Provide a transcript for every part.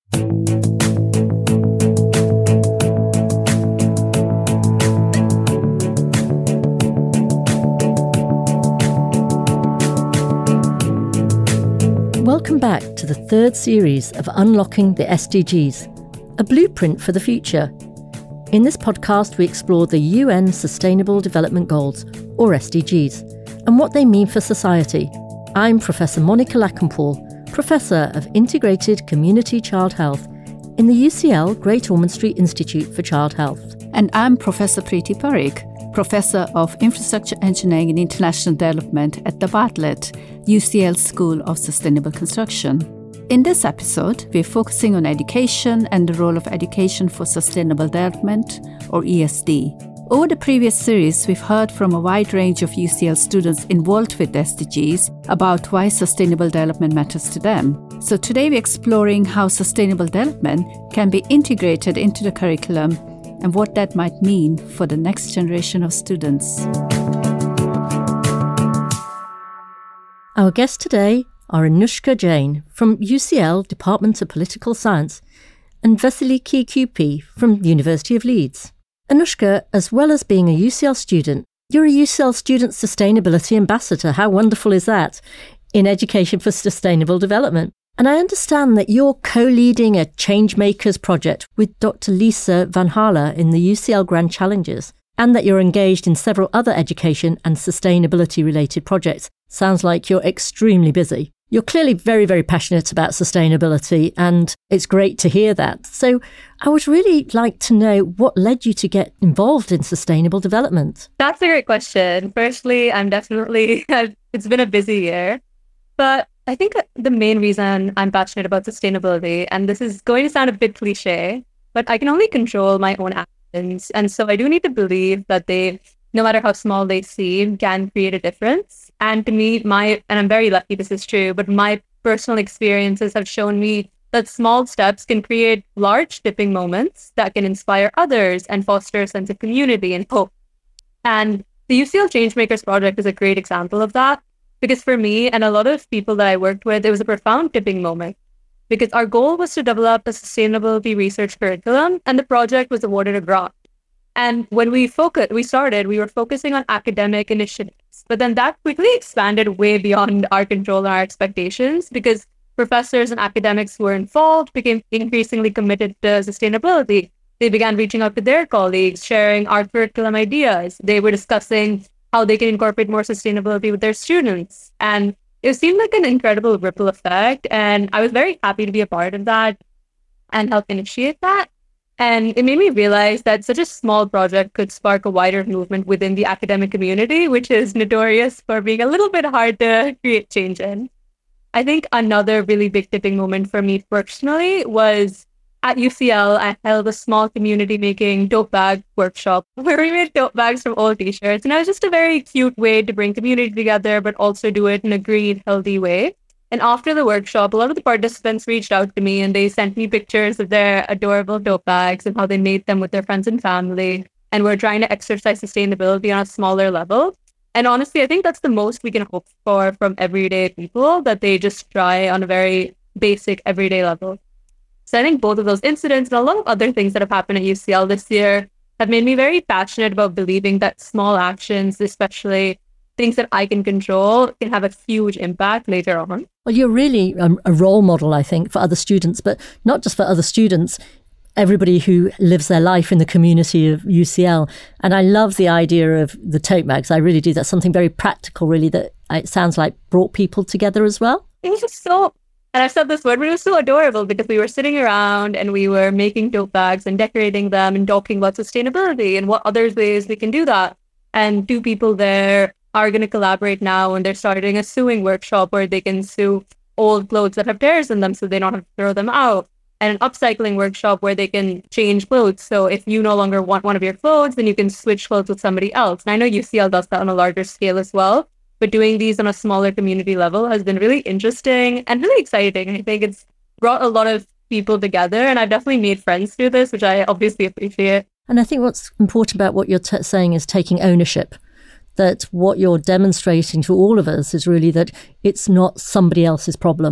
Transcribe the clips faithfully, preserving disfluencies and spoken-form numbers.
Welcome back to the third series of Unlocking the S D Gs, a blueprint for the future. In this podcast, we explore the U N Sustainable Development Goals, or S D Gs, and what they mean for society. I'm Professor Monica Lackenpool, Professor of Integrated Community Child Health in the U C L Great Ormond Street Institute for Child Health. And I'm Professor Preeti Parikh, Professor of Infrastructure Engineering and International Development at the Bartlett, U C L School of Sustainable Construction. In this episode, we're focusing on education and the role of education for sustainable development, or E S D. Over the previous series, we've heard from a wide range of U C L students involved with S D Gs about why sustainable development matters to them. So today we're exploring how sustainable development can be integrated into the curriculum and what that might mean for the next generation of students. Our guests today are Anushka Jain from U C L Department of Political Science and Vasily Kikupi from the University of Leeds. Anushka, as well as being a U C L student, you're a U C L Student Sustainability Ambassador. How wonderful is that? In Education for Sustainable Development. And I understand that you're co-leading a Changemakers project with Doctor Lisa Van Haala in the U C L Grand Challenges, and that you're engaged in several other education and sustainability-related projects. Sounds like you're extremely busy. You're clearly very, very passionate about sustainability, and it's great to hear that. So I would really like to know what led you to get involved in sustainable development. That's a great question. Firstly, I'm definitely, it's been a busy year, but I think the main reason I'm passionate about sustainability, and this is going to sound a bit cliche, but I can only control my own actions. And so I do need to believe that they, no matter how small they seem, can create a difference. And to me, my, and I'm very lucky this is true, but my personal experiences have shown me that small steps can create large tipping moments that can inspire others and foster a sense of community and hope. And the U C L Changemakers project is a great example of that. Because for me and a lot of people that I worked with, it was a profound tipping moment. Because our goal was to develop a sustainability research curriculum, and the project was awarded a grant. And when we focused, we started, we were focusing on academic initiatives. But then that quickly expanded way beyond our control and our expectations, because professors and academics who were involved became increasingly committed to sustainability. They began reaching out to their colleagues, sharing our curriculum ideas. They were discussing how they can incorporate more sustainability with their students. And it seemed like an incredible ripple effect. And I was very happy to be a part of that and help initiate that. And it made me realize that such a small project could spark a wider movement within the academic community, which is notorious for being a little bit hard to create change in. I think another really big tipping moment for me personally was at U C L, I held a small community making tote bag workshop where we made tote bags from old t-shirts. And it was just a very cute way to bring community together, but also do it in a green, healthy way. And after the workshop, a lot of the participants reached out to me and they sent me pictures of their adorable tote bags and how they made them with their friends and family. And we're trying to exercise sustainability on a smaller level. And honestly, I think that's the most we can hope for from everyday people, that they just try on a very basic everyday level. So I think both of those incidents and a lot of other things that have happened at U C L this year have made me very passionate about believing that small actions, especially things that I can control, can have a huge impact later on. Well, you're really a, a role model, I think, for other students, but not just for other students, everybody who lives their life in the community of U C L. And I love the idea of the tote bags. I really do. That's something very practical, really, that it sounds like brought people together as well. It was just so... And I've said this word, but it was so adorable because we were sitting around and we were making tote bags and decorating them and talking about sustainability and what other ways we can do that. And two people there are going to collaborate now, and they're starting a sewing workshop where they can sew old clothes that have tears in them so they don't have to throw them out. And an upcycling workshop where they can change clothes. So if you no longer want one of your clothes, then you can switch clothes with somebody else. And I know U C L does that on a larger scale as well. But doing these on a smaller community level has been really interesting and really exciting. I think it's brought a lot of people together, and I've definitely made friends through this, which I obviously appreciate. And I think what's important about what you're t- saying is taking ownership, that what you're demonstrating to all of us is really that it's not somebody else's problem.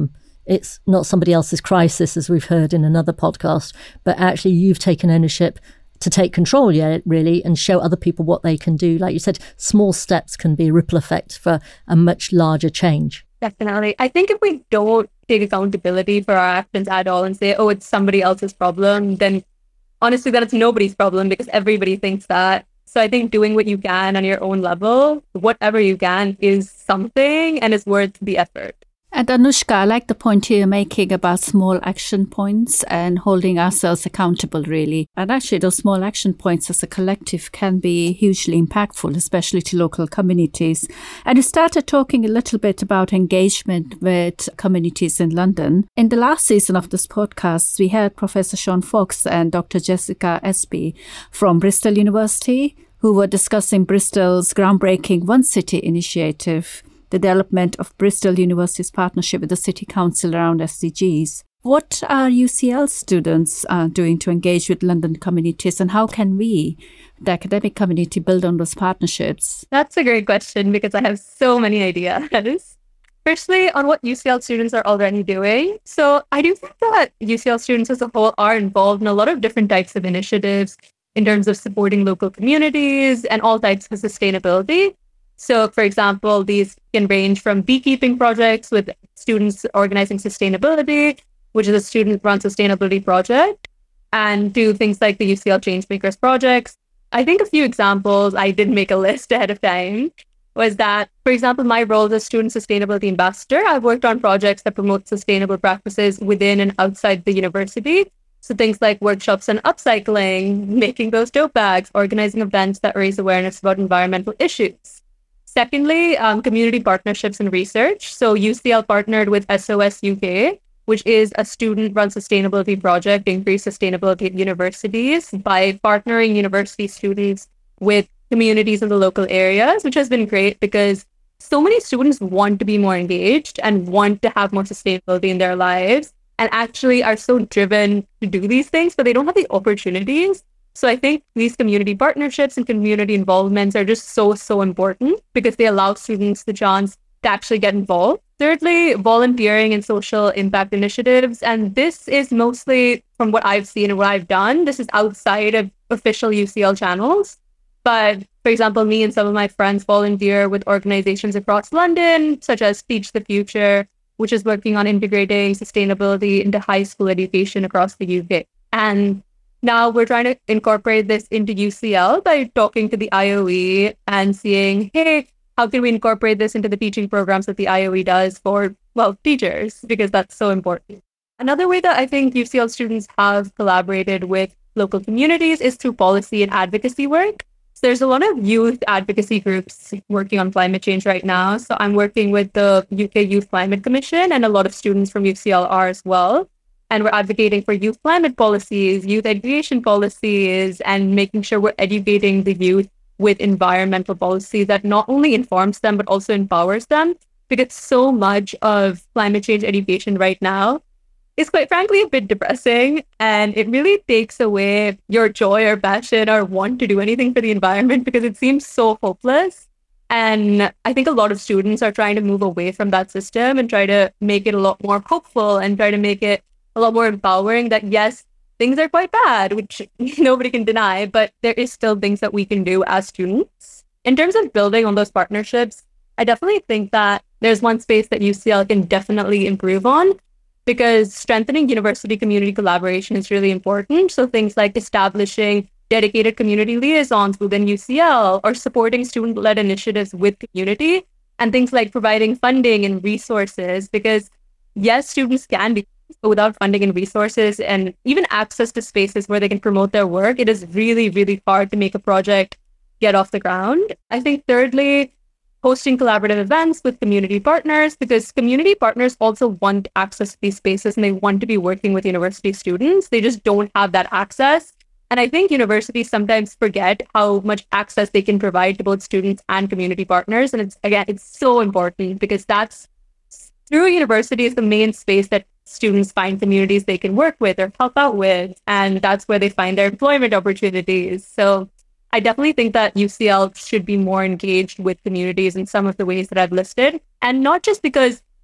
it's not somebody else's crisis, as we've heard in another podcast, but actually you've taken ownership to take control, yeah, really, and show other people what they can do. Like you said, small steps can be a ripple effect for a much larger change. Definitely. I think if we don't take accountability for our actions at all and say, oh, it's somebody else's problem, then honestly, that it's nobody's problem, because everybody thinks that. So I think doing what you can on your own level, whatever you can, is something and is worth the effort. And Anushka, I like the point you're making about small action points and holding ourselves accountable, really. And actually, those small action points as a collective can be hugely impactful, especially to local communities. And you started talking a little bit about engagement with communities in London. In the last season of this podcast, we had Professor Sean Fox and Doctor Jessica Espy from Bristol University, who were discussing Bristol's groundbreaking One City initiative, the development of Bristol University's partnership with the City Council around S D Gs. What are U C L students uh, doing to engage with London communities, and how can we, the academic community, build on those partnerships? That's a great question, because I have so many ideas. Firstly, on what U C L students are already doing. So I do think that U C L students as a whole are involved in a lot of different types of initiatives in terms of supporting local communities and all types of sustainability. So, for example, these can range from beekeeping projects with students organizing sustainability, which is a student-run sustainability project, and do things like the U C L Changemakers projects. I think a few examples, I did make a list ahead of time, was that, for example, my role as a student sustainability ambassador, I've worked on projects that promote sustainable practices within and outside the university. So things like workshops on upcycling, making those tote bags, organizing events that raise awareness about environmental issues. Secondly, um, community partnerships and research. So U C L partnered with S O S U K, which is a student-run sustainability project to increase sustainability at universities by partnering university students with communities in the local areas, which has been great because so many students want to be more engaged and want to have more sustainability in their lives and actually are so driven to do these things, but they don't have the opportunities. So I think these community partnerships and community involvements are just so, so important because they allow students the chance to actually get involved. Thirdly, volunteering and social impact initiatives. And this is mostly from what I've seen and what I've done. This is outside of official U C L channels. But for example, me and some of my friends volunteer with organizations across London, such as Teach the Future, which is working on integrating sustainability into high school education across the U K. And now we're trying to incorporate this into U C L by talking to the I O E and seeing, hey, how can we incorporate this into the teaching programs that the I O E does for, well, teachers, because that's so important. Another way that I think U C L students have collaborated with local communities is through policy and advocacy work. So there's a lot of youth advocacy groups working on climate change right now. So I'm working with the U K Youth Climate Commission, and a lot of students from U C L are as well. And we're advocating for youth climate policies, youth education policies, and making sure we're educating the youth with environmental policy that not only informs them, but also empowers them. Because so much of climate change education right now is quite frankly a bit depressing. And it really takes away your joy or passion or want to do anything for the environment because it seems so hopeless. And I think a lot of students are trying to move away from that system and try to make it a lot more hopeful and try to make it a lot more empowering that, yes, things are quite bad, which nobody can deny, but there is still things that we can do as students. In terms of building on those partnerships, I definitely think that there's one space that U C L can definitely improve on because strengthening university community collaboration is really important. So things like establishing dedicated community liaisons within U C L or supporting student-led initiatives with community and things like providing funding and resources because, yes, students can be but without funding and resources and even access to spaces where they can promote their work, it is really, really hard to make a project get off the ground. I think thirdly, hosting collaborative events with community partners because community partners also want access to these spaces and they want to be working with university students. They just don't have that access. And I think universities sometimes forget how much access they can provide to both students and community partners. And it's, again, it's so important because that's through university is the main space that students find communities they can work with or help out with. And that's where they find their employment opportunities. So I definitely think that U C L should be more engaged with communities in some of the ways that I've listed. And not just because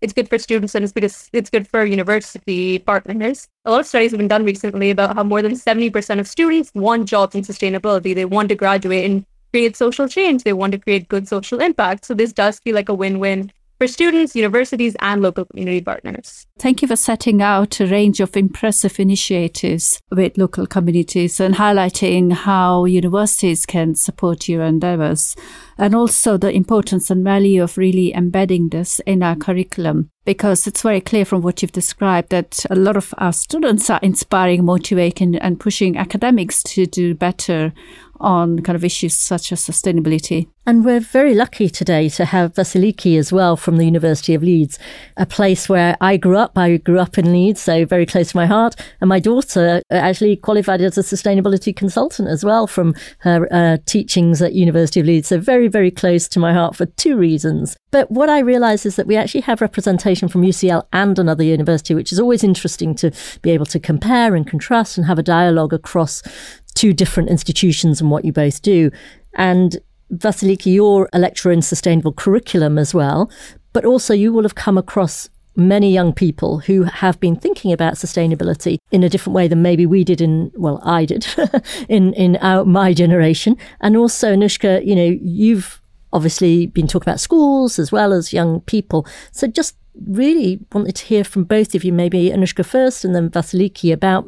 it's good for students and it's because it's good for university partners. A lot of studies have been done recently about how more than seventy percent of students want jobs in sustainability. They want to graduate and create social change. They want to create good social impact. So this does feel like a win-win for students, universities, and local community partners. Thank you for setting out a range of impressive initiatives with local communities and highlighting how universities can support your endeavours, and also the importance and value of really embedding this in our curriculum, because it's very clear from what you've described that a lot of our students are inspiring, motivating and pushing academics to do better on kind of issues such as sustainability. And we're very lucky today to have Vasiliki as well from the University of Leeds, a place where I grew up. I grew up in Leeds, so very close to my heart. And my daughter actually qualified as a sustainability consultant as well from her uh, teachings at University of Leeds. So very, very close to my heart for two reasons. But what I realise is that we actually have representation from U C L and another university, which is always interesting to be able to compare and contrast and have a dialogue across two different institutions and what you both do. And Vasiliki, you're a lecturer in sustainable curriculum as well, but also you will have come across many young people who have been thinking about sustainability in a different way than maybe we did in, well, I did in, in our, my generation. And also, Anushka, you know, you've obviously been talking about schools as well as young people. So just really wanted to hear from both of you, maybe Anushka first and then Vasiliki, about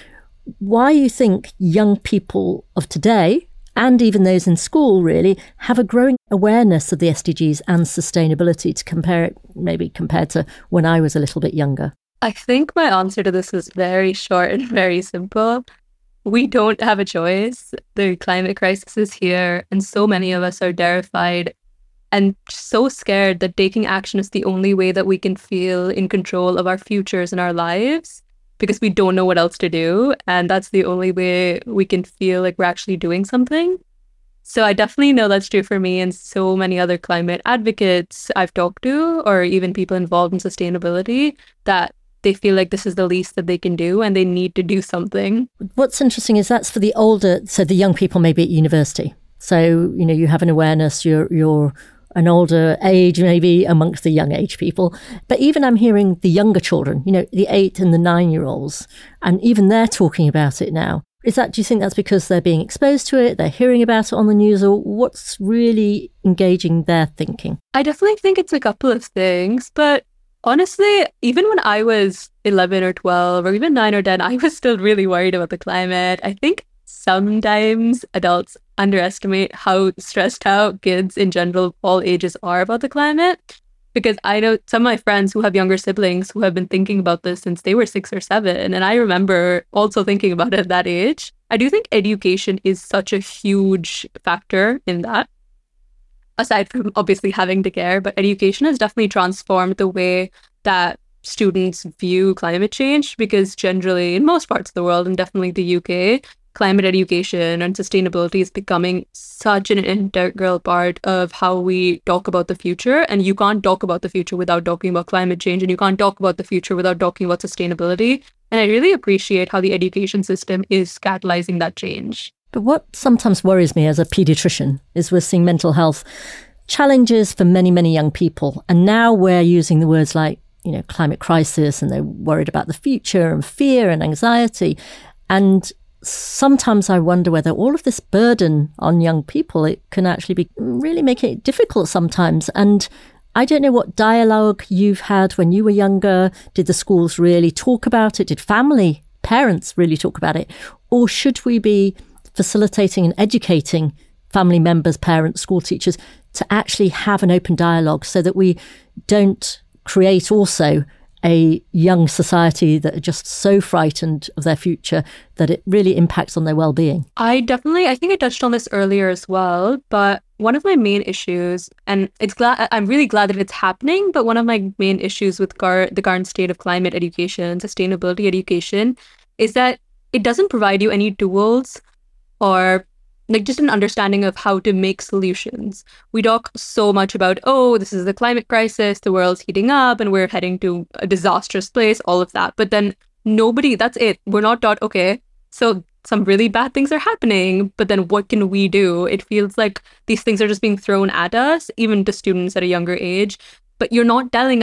why you think young people of today, and even those in school really, have a growing awareness of the S D Gs and sustainability to compare it, maybe compared to when I was a little bit younger. I think my answer to this is very short and very simple. We don't have a choice. The climate crisis is here, and so many of us are terrified and so scared that taking action is the only way that we can feel in control of our futures and our lives, because we don't know what else to do. And that's the only way we can feel like we're actually doing something. So I definitely know that's true for me and so many other climate advocates I've talked to, or even people involved in sustainability, that they feel like this is the least that they can do and they need to do something. What's interesting is that's for the older, so the young people maybe at university. So, you know, you have an awareness, you're you're an older age, maybe amongst the young age people. But even I'm hearing the younger children, you know, the eight and the nine year olds, and even they're talking about it now. Is that, do you think that's because they're being exposed to it, they're hearing about it on the news, or what's really engaging their thinking? I definitely think it's a couple of things, but honestly, even when I was eleven or twelve or even nine or ten, I was still really worried about the climate. I think sometimes adults underestimate how stressed out kids in general, all ages, are about the climate. Because I know some of my friends who have younger siblings who have been thinking about this since they were six or seven. And I remember also thinking about it at that age. I do think education is such a huge factor in that, aside from obviously having to care. But education has definitely transformed the way that students view climate change, because generally in most parts of the world, and definitely the U K, climate education and sustainability is becoming such an integral part of how we talk about the future. And you can't talk about the future without talking about climate change, and you can't talk about the future without talking about sustainability. And I really appreciate how the education system is catalyzing that change. But what sometimes worries me as a paediatrician is we're seeing mental health challenges for many, many young people. And now we're using the words like, you know, climate crisis, and they're worried about the future and fear and anxiety. And sometimes I wonder whether all of this burden on young people, it can actually be really make it difficult sometimes. And I don't know what dialogue you've had when you were younger. Did the schools really talk about it? Did family, parents really talk about it? Or should we be facilitating and educating family members, parents, school teachers to actually have an open dialogue so that we don't create also a young society that are just so frightened of their future that it really impacts on their well-being? I definitely, I think I touched on this earlier as well, but one of my main issues, and it's glad, I'm really glad that it's happening, but one of my main issues with Gar- the current state of climate education, sustainability education, is that it doesn't provide you any tools or like just an understanding of how to make solutions. We talk so much about, oh, this is the climate crisis, the world's heating up and we're heading to a disastrous place, all of that. But then nobody, that's it. We're not taught, okay, so some really bad things are happening, but then what can we do? It feels like these things are just being thrown at us, even to students at a younger age. But you're not telling us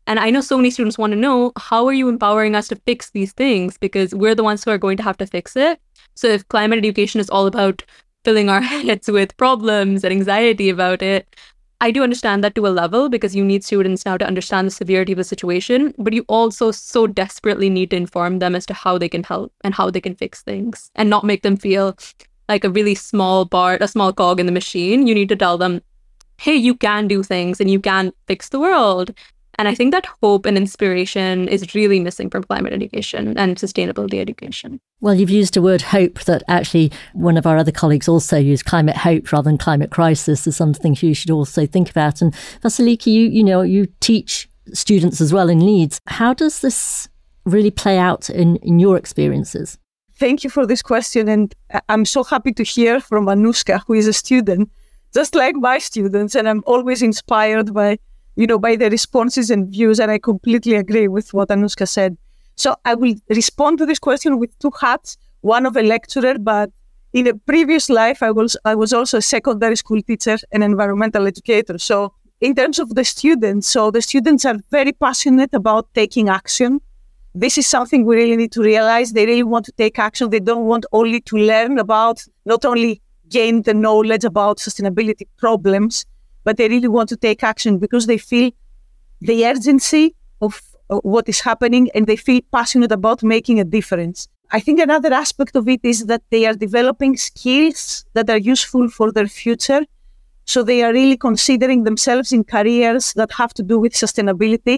And I know so many students want to know, how are you empowering us to fix these things? Because we're the ones who are going to have to fix it. So if climate education is all about filling our heads with problems and anxiety about it, I do understand that to a level, because you need students now to understand the severity of the situation, but you also so desperately need to inform them as to how they can help and how they can fix things, and not make them feel like a really small part, a small cog in the machine. You need to tell them, hey, you can do things and you can fix the world. And I think that hope and inspiration is really missing from climate education and sustainability education. Well, you've used a word hope that actually one of our other colleagues also used, climate hope rather than climate crisis, is something you should also think about. And Vasiliki, you, you know, you teach students as well in Leeds. How does this really play out in, in your experiences? Thank you for this question. And I'm so happy to hear from Anushka, who is a student, just like my students. And I'm always inspired by you know, by the responses and views, and I completely agree with what Anushka said. So I will respond to this question with two hats, one of a lecturer, but in a previous life, I was I was also a secondary school teacher and environmental educator. So in terms of the students, so the students are very passionate about taking action. This is something we really need to realize. They really want to take action. They don't want only to learn about, not only gain the knowledge about sustainability problems, but they really want to take action because they feel the urgency of uh, what is happening, and they feel passionate about making a difference. I think another aspect of it is that they are developing skills that are useful for their future. So they are really considering themselves in careers that have to do with sustainability.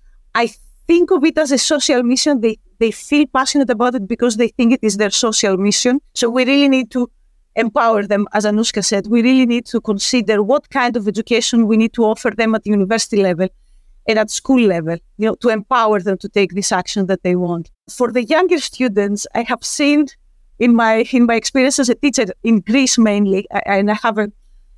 I think of it as a social mission. They, they feel passionate about it because they think it is their social mission. So we really need to empower them, as Anushka said. We really need to consider what kind of education we need to offer them at the university level and at school level, you know, to empower them to take this action that they want. For the younger students, I have seen in my in my experience as a teacher in Greece mainly, and I have a,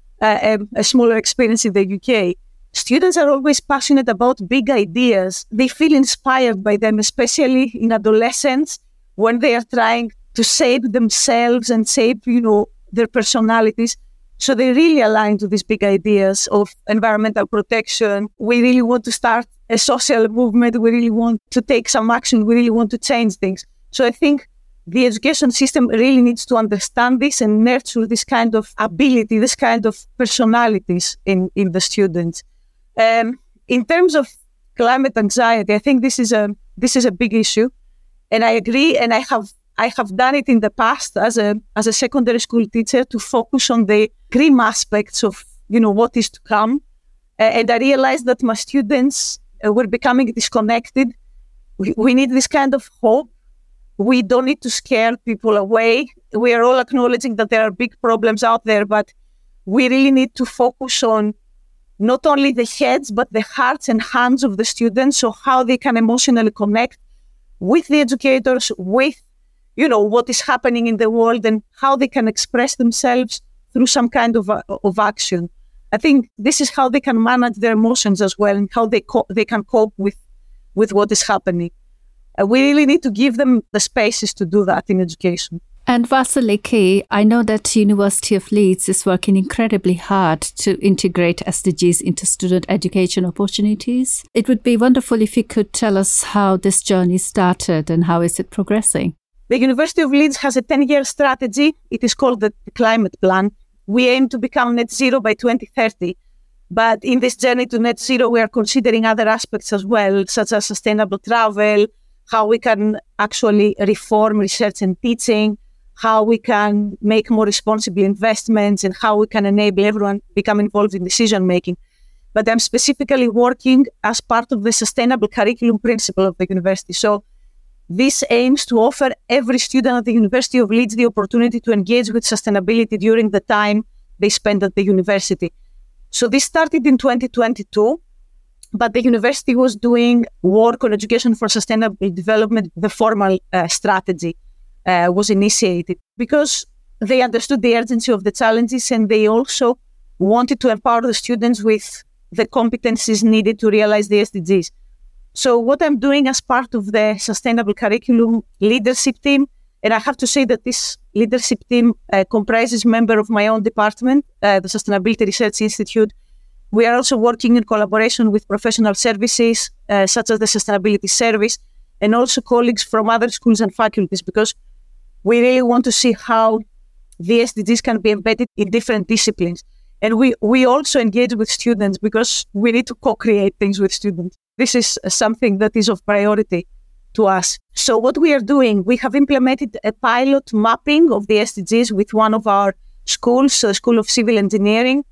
a, a smaller experience in the U K, students are always passionate about big ideas. They feel inspired by them, especially in adolescence, when they are trying to shape themselves and shape, you know, their personalities. So they really align to these big ideas of environmental protection. We really want to start a social movement. We really want to take some action. We really want to change things. So I think the education system really needs to understand this and nurture this kind of ability, this kind of personalities in, in the students. Um, in terms of climate anxiety, I think this is a this is a big issue. And I agree, and I have I have done it in the past as a as a secondary school teacher to focus on the grim aspects of, you know, what is to come. Uh, and I realized that my students uh, were becoming disconnected. We, we need this kind of hope. We don't need to scare people away. We are all acknowledging that there are big problems out there, but we really need to focus on not only the heads, but the hearts and hands of the students, so how they can emotionally connect with the educators, with you know, what is happening in the world, and how they can express themselves through some kind of, uh, of action. I think this is how they can manage their emotions as well, and how they co- they can cope with, with what is happening. Uh, we really need to give them the spaces to do that in education. And Vasiliki, I know that University of Leeds is working incredibly hard to integrate S D Gs into student education opportunities. It would be wonderful if you could tell us how this journey started and how is it progressing. The University of Leeds has a ten-year strategy. It is called the Climate Plan. We aim to become net zero by twenty thirty. But in this journey to net zero, we are considering other aspects as well, such as sustainable travel, how we can actually reform research and teaching, how we can make more responsible investments, and how we can enable everyone to become involved in decision-making. But I'm specifically working as part of the sustainable curriculum principle of the university. So this aims to offer every student at the University of Leeds the opportunity to engage with sustainability during the time they spend at the university. So this started in twenty twenty-two, but the university was doing work on education for sustainable development. The formal uh, strategy uh, was initiated because they understood the urgency of the challenges, and they also wanted to empower the students with the competencies needed to realize the S D Gs. So what I'm doing as part of the Sustainable Curriculum leadership team, and I have to say that this leadership team uh, comprises members of my own department, uh, the Sustainability Research Institute, We are also working in collaboration with professional services, uh, such as the Sustainability Service, and also colleagues from other schools and faculties, because we really want to see how the S D Gs can be embedded in different disciplines. And we, we also engage with students because we need to co-create things with students. This is something that is of priority to us. So what we are doing, we have implemented a pilot mapping of the S D Gs with one of our schools, the School of Civil Engineering.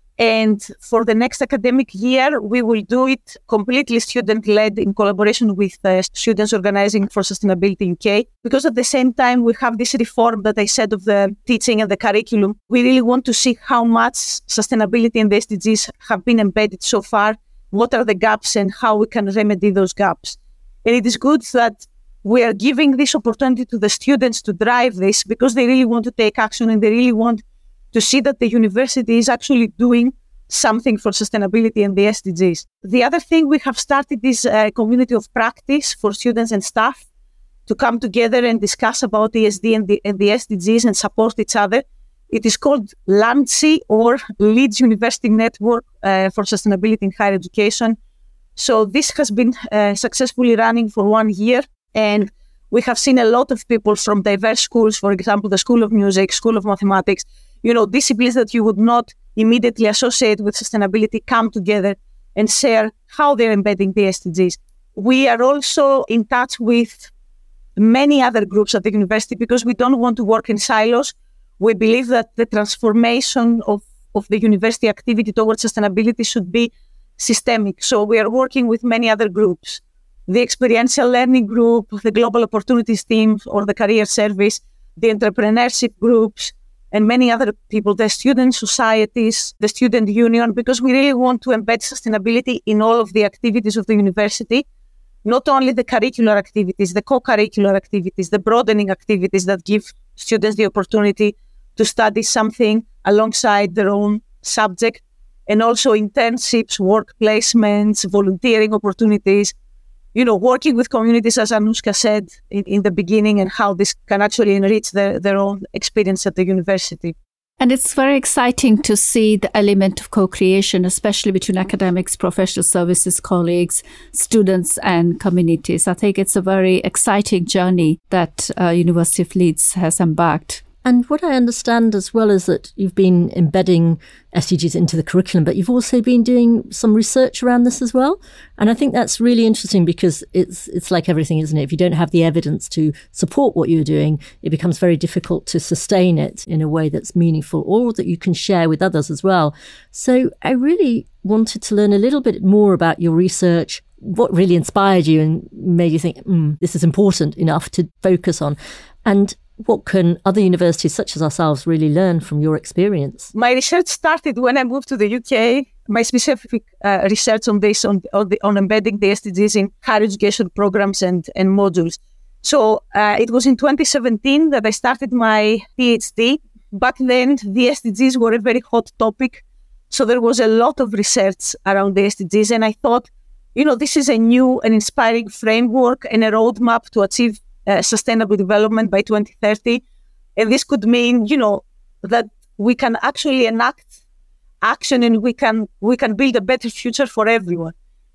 And for the next academic year, we will do it completely student-led in collaboration with uh, students organizing for sustainability in K. Because at the same time, we have this reform that I said of the teaching and the curriculum. We really want to see how much sustainability and the S D Gs have been embedded so far, what are the gaps and how we can remedy those gaps. And it is good that we are giving this opportunity to the students to drive this because they really want to take action and they really want to see that the university is actually doing something for sustainability and the S D Gs. The other thing, we have started this uh, community of practice for students and staff to come together and discuss about E S D and the, and the S D Gs and support each other. It is called LUNCI, or Leeds University Network uh, for Sustainability in Higher Education. So this has been uh, successfully running for one year, and we have seen a lot of people from diverse schools, for example, the School of Music, School of Mathematics, you know, disciplines that you would not immediately associate with sustainability come together and share how they're embedding the S D Gs. We are also in touch with many other groups at the university because we don't want to work in silos. We believe that the transformation of, of the university activity towards sustainability should be systemic. So we are working with many other groups. The Experiential Learning Group, the Global Opportunities Team, or the Career Service, the entrepreneurship groups, and many other people, the student societies, the student union, because we really want to embed sustainability in all of the activities of the university, not only the curricular activities, the co-curricular activities, the broadening activities that give students the opportunity to study something alongside their own subject, and also internships, work placements, volunteering opportunities, you know, working with communities, as Anushka said in, in the beginning, and how this can actually enrich their, their own experience at the university. And it's very exciting to see the element of co-creation, especially between academics, professional services, colleagues, students, and communities. I think it's a very exciting journey that uh, University of Leeds has embarked. And what I understand as well is that you've been embedding S D Gs into the curriculum, but you've also been doing some research around this as well. And I think that's really interesting because it's it's like everything, isn't it? If you don't have the evidence to support what you're doing, it becomes very difficult to sustain it in a way that's meaningful or that you can share with others as well. So I really wanted to learn a little bit more about your research, what really inspired you and made you think, mm, this is important enough to focus on. And what can other universities such as ourselves really learn from your experience? My research started when I moved to the U K. My specific uh, research on this, on, on, the, on embedding the S D Gs in higher education programs and, and modules. So uh, it was in twenty seventeen that I started my PhD. Back then, the S D Gs were a very hot topic. So there was a lot of research around the S D Gs. And I thought, you know, this is a new and inspiring framework and a roadmap to achieve Uh, sustainable development by twenty thirty. And this could mean, you know, that we can actually enact action and we can we can build a better future for everyone.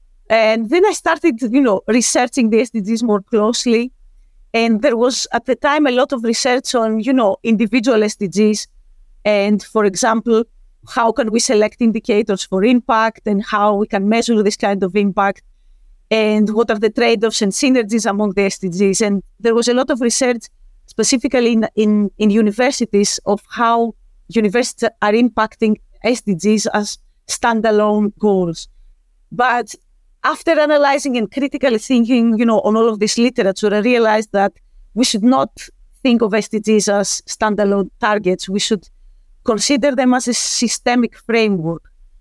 And then I started, you know, researching the S D Gs more closely. And there was at the time a lot of research on, you know, individual S D Gs. And for example, how can we select indicators for impact and how we can measure this kind of impact? And what are the trade-offs and synergies among the S D Gs? And there was a lot of research specifically in, in, in universities of how universities are impacting S D Gs as standalone goals. But after analyzing and critically thinking, you know, on all of this literature, I realized that we should not think of S D Gs as standalone targets. We should consider them as a systemic framework.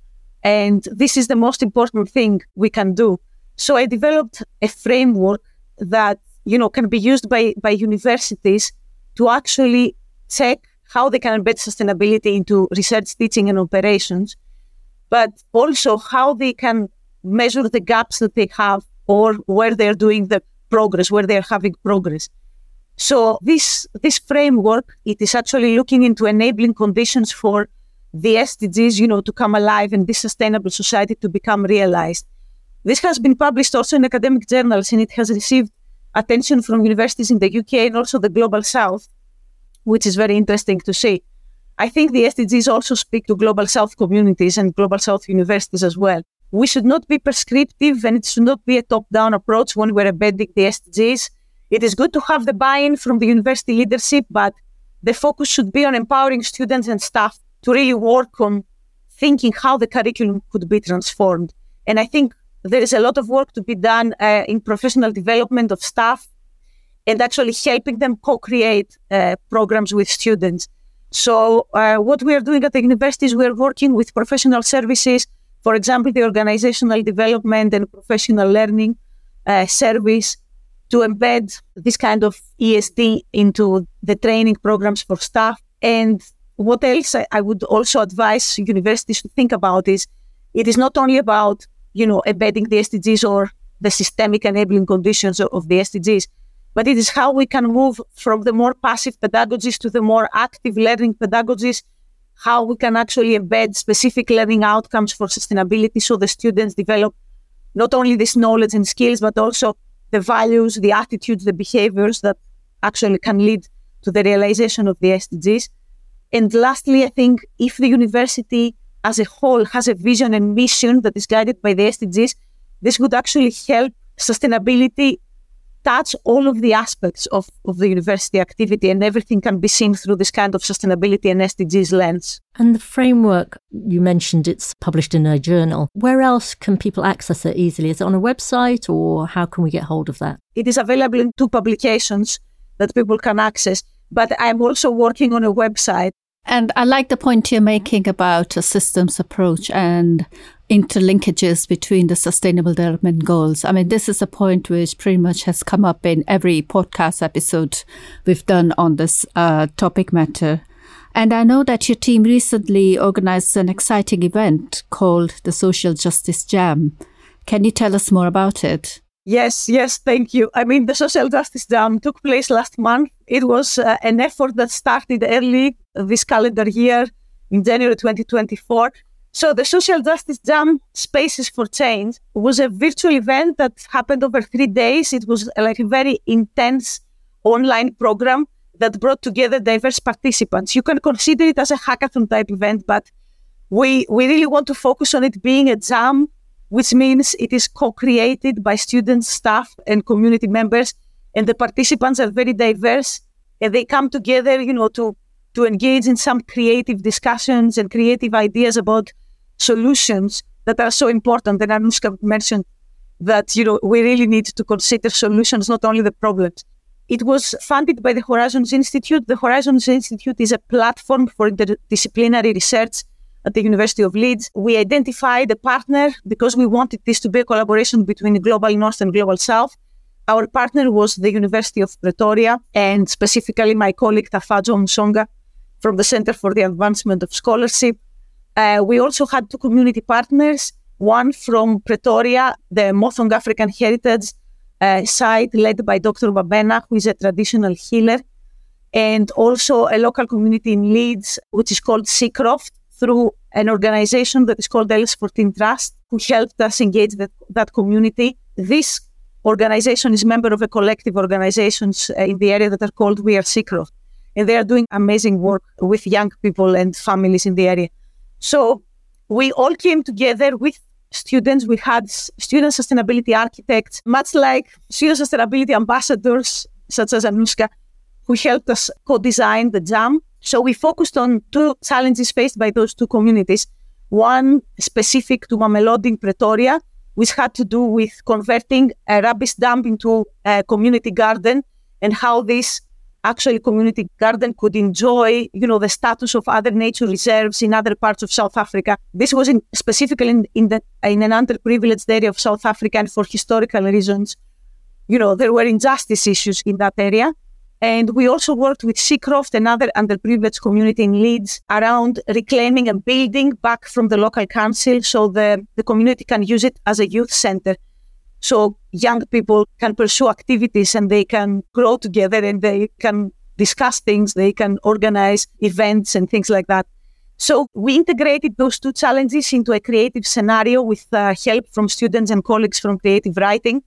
And this is the most important thing we can do. So I developed a framework that, you know, can be used by, by universities to actually check how they can embed sustainability into research, teaching, and operations, but also how they can measure the gaps that they have or where they're doing the progress, where they're having progress. So this, this framework, it is actually looking into enabling conditions for the S D Gs, you know, to come alive and this sustainable society to become realized. This has been published also in academic journals, and it has received attention from universities in the U K and also the Global South, which is very interesting to see. I think the S D Gs also speak to Global South communities and Global South universities as well. We should not be prescriptive, and it should not be a top-down approach when we're embedding the S D Gs. It is good to have the buy-in from the university leadership, but the focus should be on empowering students and staff to really work on thinking how the curriculum could be transformed. And I think there is a lot of work to be done uh, in professional development of staff and actually helping them co-create uh, programs with students. So uh, what we are doing at the universities, we are working with professional services, for example, the organizational development and professional learning uh, service, to embed this kind of E S D into the training programs for staff. And what else I, I would also advise universities to think about is, it is not only about, you know, embedding the S D Gs or the systemic enabling conditions of, of the S D Gs, but it is how we can move from the more passive pedagogies to the more active learning pedagogies, how we can actually embed specific learning outcomes for sustainability so the students develop not only this knowledge and skills, but also the values, the attitudes, the behaviors that actually can lead to the realization of the S D Gs. And lastly, I think if the university as a whole has a vision and mission that is guided by the S D Gs, this would actually help sustainability touch all of the aspects of, of the university activity, and everything can be seen through this kind of sustainability and S D Gs lens. And the framework, you mentioned it's published in a journal. Where else can people access it easily? Is it on a website, or how can we get hold of that? It is available in two publications that people can access, but I'm also working on a website. And I like the point you're making about a systems approach and interlinkages between the Sustainable Development Goals. I mean, this is a point which pretty much has come up in every podcast episode we've done on this uh, topic matter. And I know that your team recently organized an exciting event called the Social Justice Jam. Can you tell us more about it? Yes, yes, thank you. I mean, the Social Justice Jam took place last month. It was uh, an effort that started early this calendar year in January twenty twenty-four. So the Social Justice Jam Spaces for Change was a virtual event that happened over three days. It was like a very intense online program that brought together diverse participants. You can consider it as a hackathon type event, but we, we really want to focus on it being a jam, which means it is co-created by students, staff, and community members. And the participants are very diverse, and they come together, you know, to, to engage in some creative discussions and creative ideas about solutions that are so important. And Anushka mentioned that, you know, we really need to consider solutions, not only the problems. It was funded by the Horizons Institute. The Horizons Institute is a platform for interdisciplinary research at the University of Leeds. We identified a partner because we wanted this to be a collaboration between Global North and Global South. Our partner was the University of Pretoria, and specifically my colleague Tafajo Msonga from the Center for the Advancement of Scholarship. Uh, we also had two community partners, one from Pretoria, the Mothong African Heritage uh, site led by Doctor Mabena, who is a traditional healer, and also a local community in Leeds, which is called Seacroft, through an organization that is called L S fourteen Trust, who helped us engage that, that community. This organization is a member of a collective organizations uh, in the area that are called We Are Seacroft. And they are doing amazing work with young people and families in the area. So we all came together with students. We had student sustainability architects, much like student sustainability ambassadors, such as Anushka, who helped us co-design the jam. So we focused on two challenges faced by those two communities. One specific to Mamelodi in Pretoria, which had to do with converting a rubbish dump into a community garden, and how this actually community garden could enjoy, you know, the status of other nature reserves in other parts of South Africa. This was in, specifically in, in, the, in an underprivileged area of South Africa, and for historical reasons, you know, there were injustice issues in that area. And we also worked with Seacroft, another underprivileged community in Leeds, around reclaiming a building back from the local council so the, the community can use it as a youth center. So young people can pursue activities and they can grow together and they can discuss things, they can organize events and things like that. So we integrated those two challenges into a creative scenario with uh, help from students and colleagues from creative writing.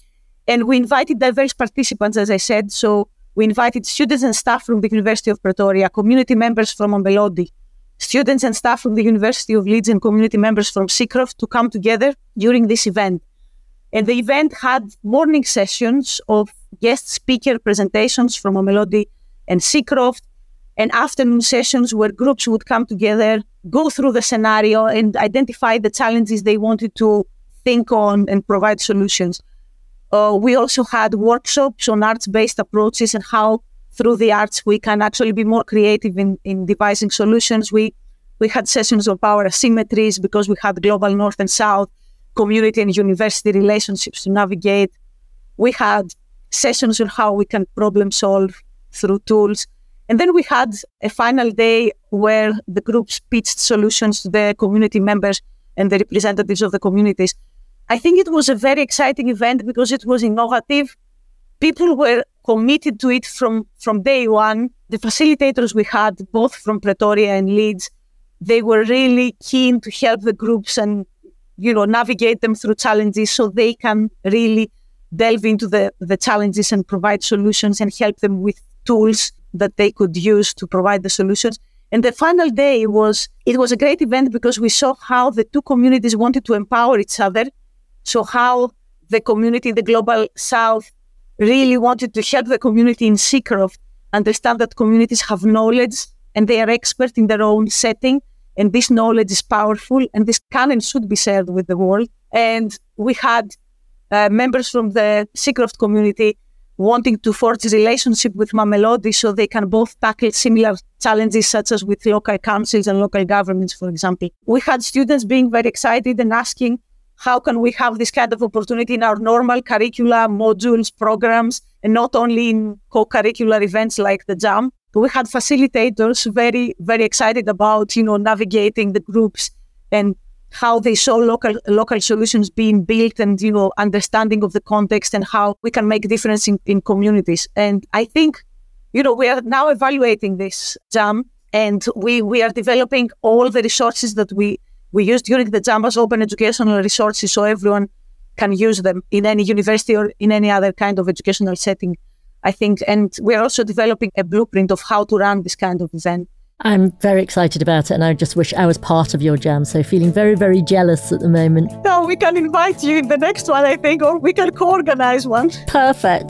And we invited diverse participants, as I said. So we invited students and staff from the University of Pretoria, community members from Mamelodi, students and staff from the University of Leeds, and community members from Seacroft to come together during this event. And the event had morning sessions of guest speaker presentations from Mamelodi and Seacroft, and afternoon sessions where groups would come together, go through the scenario and identify the challenges they wanted to think on and provide solutions. Uh, we also had workshops on arts-based approaches and how through the arts we can actually be more creative in, in devising solutions. We, we had sessions on power asymmetries because we had global north and south, community and university relationships to navigate. We had sessions on how we can problem solve through tools. And then we had a final day where the groups pitched solutions to the community members and the representatives of the communities. I think it was a very exciting event because it was innovative. People were committed to it from, from day one. The facilitators we had, both from Pretoria and Leeds, they were really keen to help the groups and, you know, navigate them through challenges so they can really delve into the, the challenges and provide solutions and help them with tools that they could use to provide the solutions. And the final day was, it was a great event because we saw how the two communities wanted to empower each other. So how the community in the Global South really wanted to help the community in Seacroft understand that communities have knowledge and they are expert in their own setting. And this knowledge is powerful and this can and should be shared with the world. And we had uh, members from the Seacroft community wanting to forge a relationship with Mamelodi so they can both tackle similar challenges such as with local councils and local governments, for example. We had students being very excited and asking, how can we have this kind of opportunity in our normal curricula, modules, programs, and not only in co-curricular events like the Jam? We had facilitators very, very excited about, you know, navigating the groups and how they saw local local solutions being built and, you know, understanding of the context and how we can make a difference in, in communities. And I think, you know, we are now evaluating this Jam and we, we are developing all the resources that we, we used during the Jam as open educational resources so everyone can use them in any university or in any other kind of educational setting, I think. And we're also developing a blueprint of how to run this kind of event. I'm very excited about it and I just wish I was part of your Jam, so feeling very, very jealous at the moment. No, we can invite you in the next one, I think, or we can co-organize one. Perfect.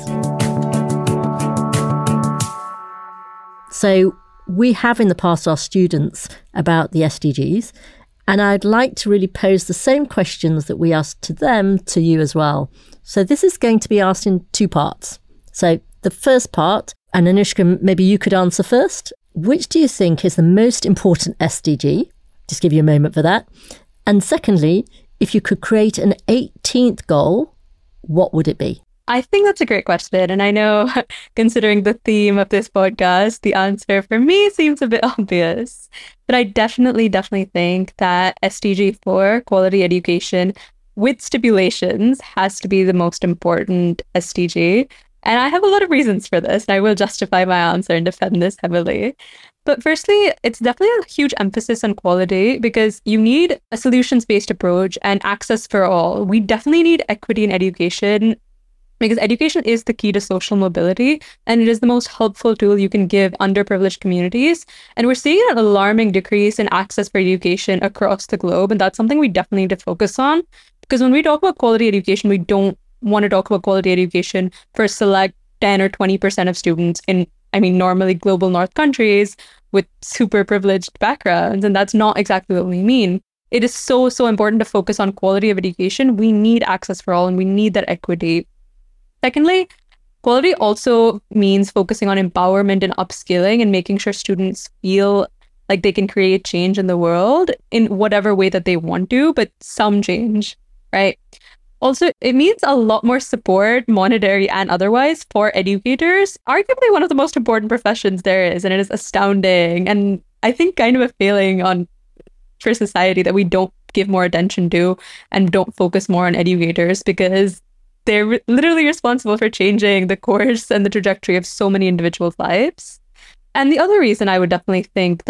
So we have in the past asked students about the S D Gs, and I'd like to really pose the same questions that we asked to them to you as well. So this is going to be asked in two parts. So the first part, and Anushka, maybe you could answer first. Which do you think is the most important S D G? Just give you a moment for that. And secondly, if you could create an eighteenth goal, what would it be? I think that's a great question. And I know, considering the theme of this podcast, the answer for me seems a bit obvious. But I definitely, definitely think that S D G four, quality education with stipulations, has to be the most important S D G. And I have a lot of reasons for this, and I will justify my answer and defend this heavily. But firstly, it's definitely a huge emphasis on quality because you need a solutions-based approach and access for all. We definitely need equity in education because education is the key to social mobility, and it is the most helpful tool you can give underprivileged communities. And we're seeing an alarming decrease in access for education across the globe, and that's something we definitely need to focus on. Because when we talk about quality education, we don't want to talk about quality education for select ten or twenty percent of students in, I mean, normally global north countries with super privileged backgrounds. And that's not exactly what we mean. It is so, so important to focus on quality of education. We need access for all and we need that equity. Secondly, quality also means focusing on empowerment and upskilling and making sure students feel like they can create change in the world in whatever way that they want to, but some change, right? Also, it means a lot more support, monetary and otherwise, for educators, arguably one of the most important professions there is, and it is astounding. And I think kind of a failing on for society that we don't give more attention to and don't focus more on educators because they're re- literally responsible for changing the course and the trajectory of so many individuals' lives. And the other reason I would definitely think that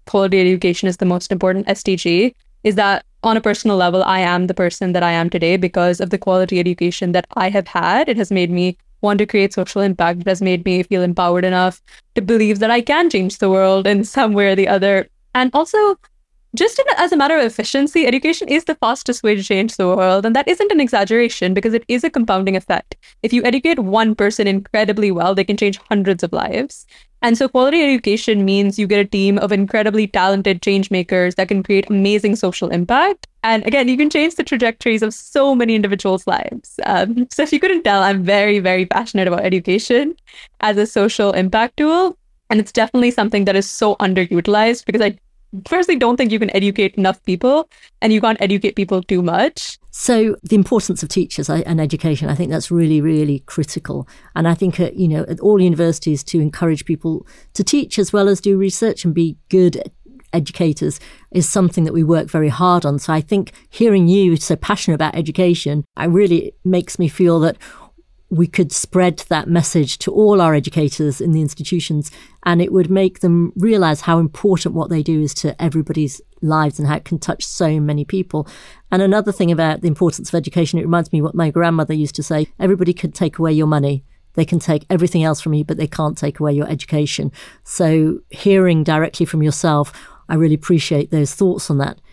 quality education is the most important S D G is that on a personal level, I am the person that I am today because of the quality education that I have had. It has made me want to create social impact. It has made me feel empowered enough to believe that I can change the world in some way or the other. And also, just in, as a matter of efficiency, education is the fastest way to change the world. And that isn't an exaggeration because it is a compounding effect. If you educate one person incredibly well, they can change hundreds of lives. And so quality education means you get a team of incredibly talented change makers that can create amazing social impact. And again, you can change the trajectories of so many individuals' lives. Um, so if you couldn't tell, I'm very, very passionate about education as a social impact tool. And it's definitely something that is so underutilized because I firstly don't think you can educate enough people and you can't educate people too much. So the importance of teachers and education, I think that's really, really critical. And I think, uh, you know, at all universities to encourage people to teach as well as do research and be good educators is something that we work very hard on. So I think hearing you so passionate about education, it really makes me feel that we could spread that message to all our educators in the institutions, and it would make them realize how important what they do is to everybody's lives and how it can touch so many people. And another thing about the importance of education, it reminds me what my grandmother used to say: everybody can take away your money. They can take everything else from you, but they can't take away your education. So hearing directly from yourself, I really appreciate those thoughts on that.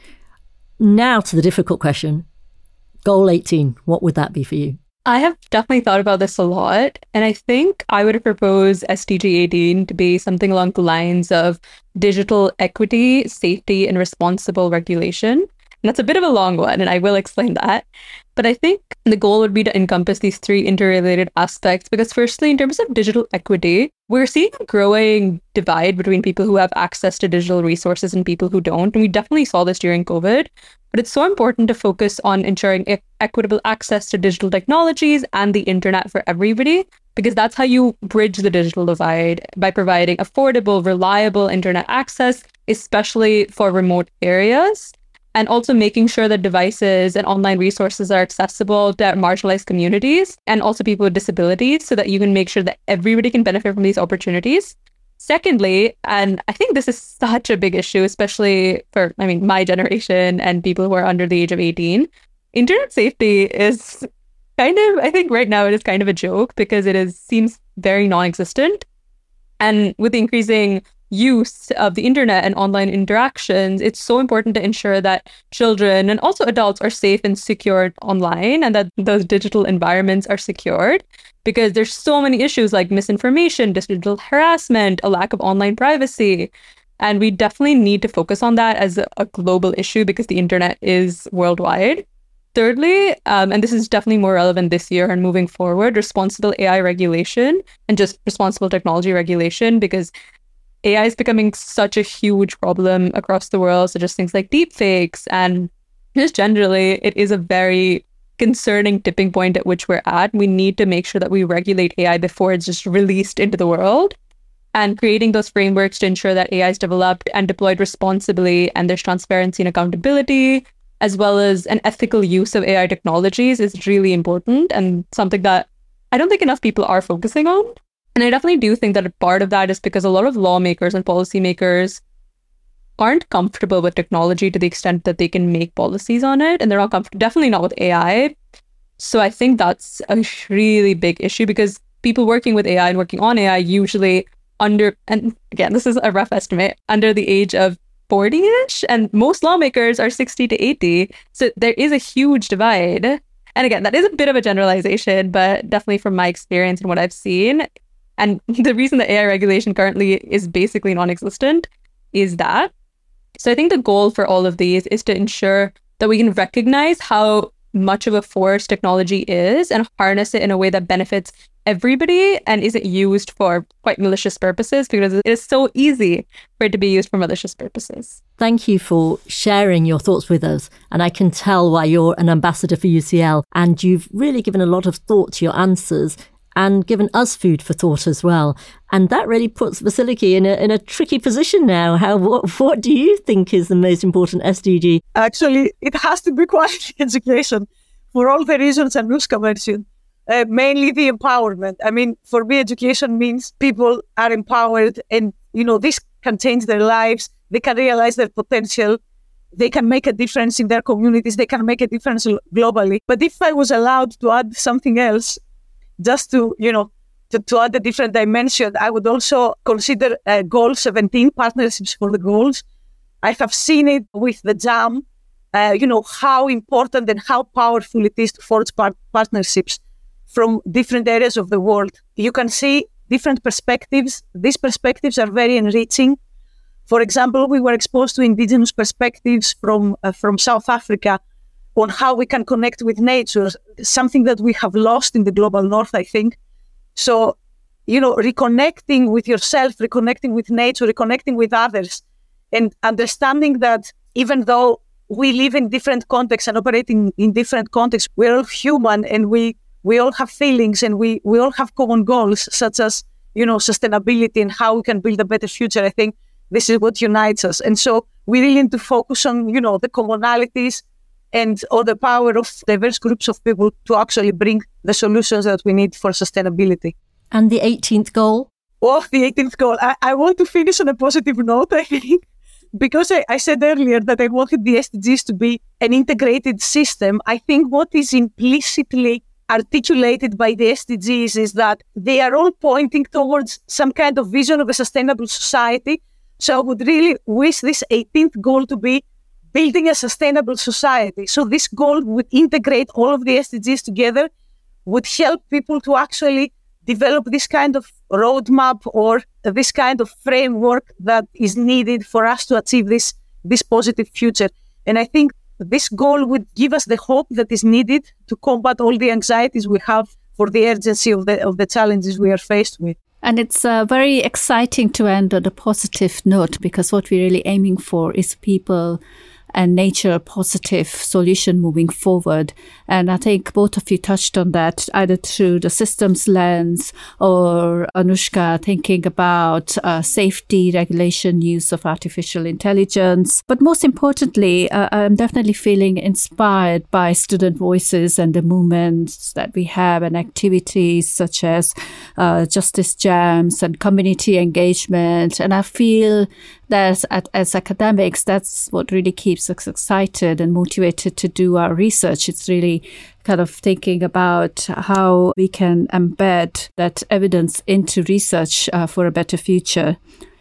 Now to the difficult question. Goal eighteen, what would that be for you? I have definitely thought about this a lot, and I think I would propose S D G eighteen to be something along the lines of digital equity, safety, and responsible regulation. And that's a bit of a long one, and I will explain that. But I think the goal would be to encompass these three interrelated aspects because firstly, in terms of digital equity, we're seeing a growing divide between people who have access to digital resources and people who don't. And we definitely saw this during COVID. But it's so important to focus on ensuring e- equitable access to digital technologies and the internet for everybody, because that's how you bridge the digital divide by providing affordable, reliable internet access, especially for remote areas. And also making sure that devices and online resources are accessible to marginalized communities and also people with disabilities so that you can make sure that everybody can benefit from these opportunities. Secondly, and I think this is such a big issue, especially for, I mean, my generation and people who are under the age of eighteen, internet safety is kind of, I think right now it is kind of a joke because it is seems very non-existent. And with the increasing use of the internet and online interactions, it's so important to ensure that children and also adults are safe and secured online and that those digital environments are secured, because there's so many issues like misinformation, digital harassment, a lack of online privacy. And we definitely need to focus on that as a, a global issue because the internet is worldwide. Thirdly, um, and this is definitely more relevant this year and moving forward, responsible A I regulation and just responsible technology regulation, because A I is becoming such a huge problem across the world. So just things like deepfakes and just generally, it is a very concerning tipping point at which we're at. We need to make sure that we regulate A I before it's just released into the world, and creating those frameworks to ensure that A I is developed and deployed responsibly and there's transparency and accountability, as well as an ethical use of A I technologies is really important and something that I don't think enough people are focusing on. And I definitely do think that a part of that is because a lot of lawmakers and policymakers aren't comfortable with technology to the extent that they can make policies on it. And they're not comfortable, definitely not with A I. So I think that's a really big issue because people working with A I and working on A I usually under, and again, this is a rough estimate, under the age of forty-ish. And most lawmakers are sixty to eighty. So there is a huge divide. And again, that is a bit of a generalization, but definitely from my experience and what I've seen. And the reason that A I regulation currently is basically non-existent is that. So I think the goal for all of these is to ensure that we can recognize how much of a force technology is and harness it in a way that benefits everybody and isn't used for quite malicious purposes, because it is so easy for it to be used for malicious purposes. Thank you for sharing your thoughts with us. And I can tell why you're an ambassador for U C L, and you've really given a lot of thought to your answers and given us food for thought as well. And that really puts Vasiliki in a in a tricky position now. How what, what do you think is the most important S D G? Actually, it has to be quality education for all the reasons Anushka mentioned. Uh, mainly the empowerment. I mean, for me, education means people are empowered, and you know, this can change their lives, they can realize their potential, they can make a difference in their communities, they can make a difference globally. But if I was allowed to add something else, just to, you know, to, to add a different dimension, I would also consider uh, Goal seventeen, Partnerships for the Goals. I have seen it with the JAM, uh, you know, how important and how powerful it is to forge par- partnerships from different areas of the world. You can see different perspectives. These perspectives are very enriching. For example, we were exposed to indigenous perspectives from uh, from South Africa on how we can connect with nature, something that we have lost in the global north, I think. So, you know, reconnecting with yourself, reconnecting with nature, reconnecting with others, and understanding that even though we live in different contexts and operating in different contexts, we're all human and we we all have feelings and we, we all have common goals, such as, you know, sustainability and how we can build a better future. I think this is what unites us. And so we really need to focus on, you know, the commonalities and all the power of diverse groups of people to actually bring the solutions that we need for sustainability. And the eighteenth goal? Oh, the eighteenth goal. I, I want to finish on a positive note, I think. Because I, I said earlier that I wanted the S D Gs to be an integrated system, I think what is implicitly articulated by the S D Gs is that they are all pointing towards some kind of vision of a sustainable society. So I would really wish this eighteenth goal to be building a sustainable society. So this goal would integrate all of the S D Gs together, would help people to actually develop this kind of roadmap or this kind of framework that is needed for us to achieve this, this positive future. And I think this goal would give us the hope that is needed to combat all the anxieties we have for the urgency of the of the challenges we are faced with. And it's uh, very exciting to end on a positive note, because what we're really aiming for is people and nature positive solution moving forward. And I think both of you touched on that, either through the systems lens or Anushka thinking about uh, safety, regulation, use of artificial intelligence. But most importantly, uh, I'm definitely feeling inspired by student voices and the movements that we have and activities such as uh, justice jams and community engagement. And I feel that as, as academics, that's what really keeps us excited and motivated to do our research. It's really kind of thinking about how we can embed that evidence into research uh, for a better future.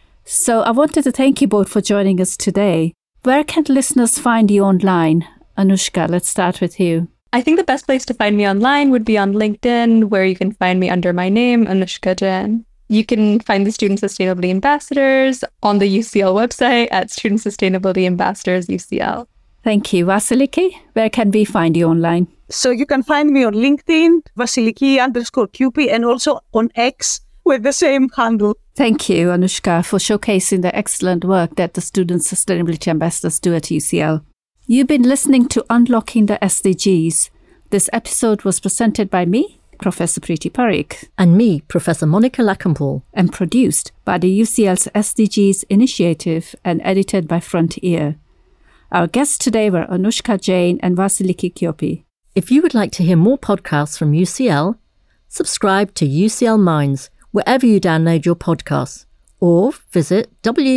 So I wanted to thank you both for joining us today. Where can listeners find you online? Anushka, let's start with you. I think the best place to find me online would be on LinkedIn, where you can find me under my name, Anushka Jain. You can find the Student Sustainability Ambassadors on the U C L website at Student Sustainability Ambassadors U C L. Thank you. Vasiliki, where can we find you online? So you can find me on LinkedIn, Vasiliki underscore Q P, and also on X with the same handle. Thank you, Anushka, for showcasing the excellent work that the Student Sustainability Ambassadors do at U C L. You've been listening to Unlocking the S D Gs. This episode was presented by me, Professor Preeti Parikh. And me, Professor Monica Lachenpohl. And produced by the U C L's S D Gs Initiative and edited by Frontier. Our guests today were Anushka Jain and Vasiliki Kyopi. If you would like to hear more podcasts from U C L, subscribe to U C L Minds wherever you download your podcasts, or visit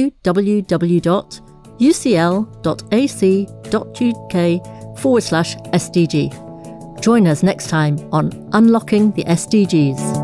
www.ucl.ac.uk forward slash SDG. Join us next time on Unlocking the S D Gs.